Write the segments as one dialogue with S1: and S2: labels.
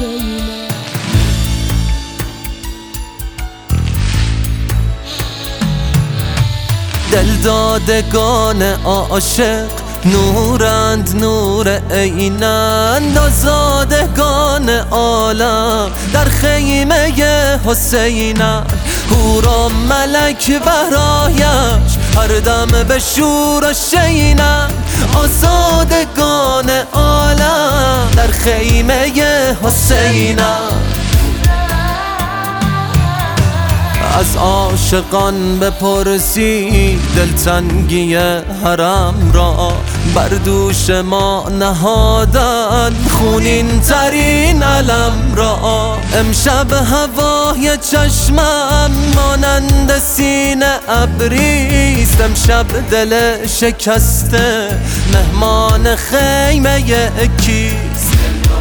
S1: حسینه.
S2: دلدادگان عاشق نورند، نور عینند، آزادگان عالم در خیمه حسینند. هورا ملک برایش هر دم به شور و شینند، آزادگان عالم در خیمه حسینند. از عاشقان بپرسی دلتنگی حرم را، بر دوش ما نهادن خونین ترین علم را. امشب هوای چشمم مانند سینه ابریست، امشب دل شکسته مهمان خیمه کیست.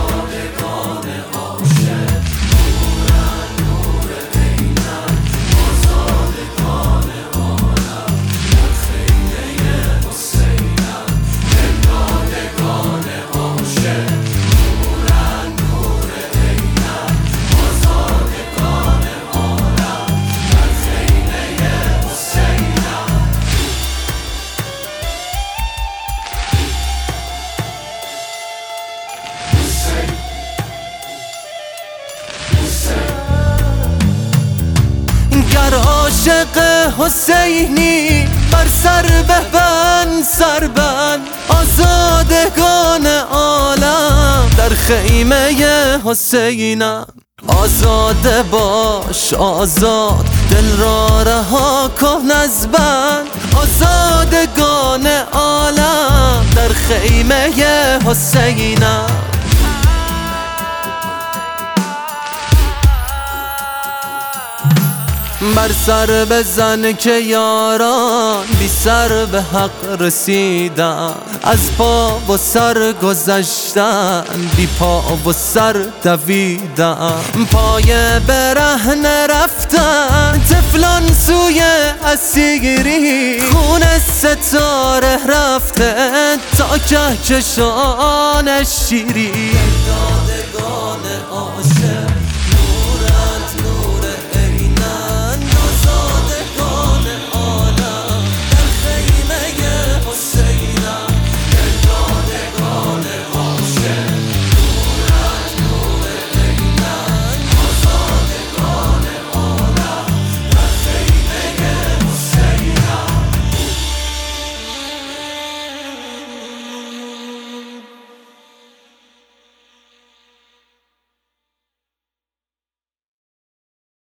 S2: گر عاشق حسینی بر سر ببند، سر بند، آزادگان عالم در خیمه حسینم. آزاد باش آزاد، دل را رها کن از بند، آزادگان عالم در خیمه حسینم. بر سر بزن که یاران بی سر به حق رسیدن، از پا و سر گذشتن، بی پا و سر دویدن. پای برهنه رفتن طفلان سوی اسیری، خون ستاره رفته تا کهکشان شیری. دادگان عاشق نورند، نور